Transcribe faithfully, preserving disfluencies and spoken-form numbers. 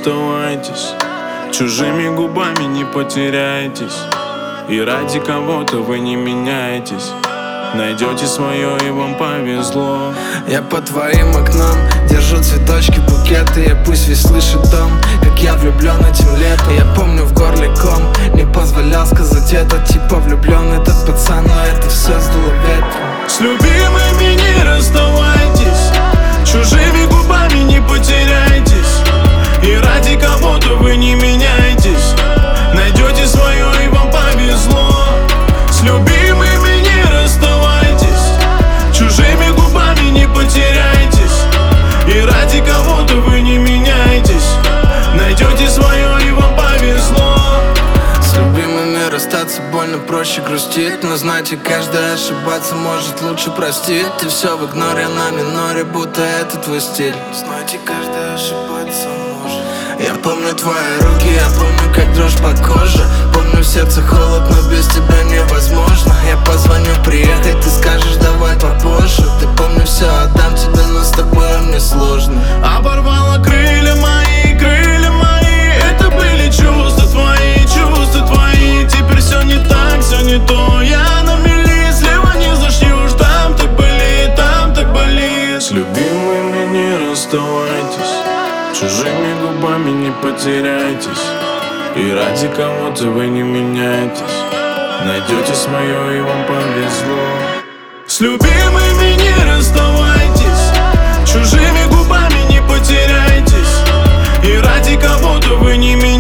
расставайтесь, чужими губами не потеряйтесь, и ради кого-то вы не меняетесь. Найдете свое, и вам повезло. Я под твоим окном держу цветочки, букеты. И пусть весь слышит дом, как я влюблен этим летом. Я помню в горле ком, не позволял сказать это. Типа влюблен этот пацан, но это все сдуло ветром. С любимыми не расставайтесь, чужими губами не потеряйтесь, и ради кого-то вы не меняетесь. Найдете свое, и вам повезло. С любимыми не расставайтесь, чужими губами не потеряйтесь, и ради кого-то вы не меняетесь. Найдете свое, и вам повезло. С любимыми расстаться больно, проще грустить. Но знаете, каждый ошибаться может, лучше простить. Ты все в игноре на миноре, будто это твой стиль. Знаете, каждый ошибаться может. Я помню твои руки, я помню, как дрожь по коже. Помню, в сердце холод, но без тебя невозможно. Я позвоню, приехай, ты скажешь, давай попозже. Ты помню, все, отдам тебе, но с тобой мне сложно. Оборвала крылья мои, крылья мои. Это были чувства твои, чувства твои. Теперь все не так, все не то. Я на мели, слева не зашьешь. Там так болит, там так болит. С любимыми не расставайтесь, чужими губами не потеряйтесь, и ради кого-то вы не меняетесь. Найдете свое, и вам повезло. С любимыми не расставайтесь, чужими губами не потеряйтесь, и ради кого-то вы не меняетесь.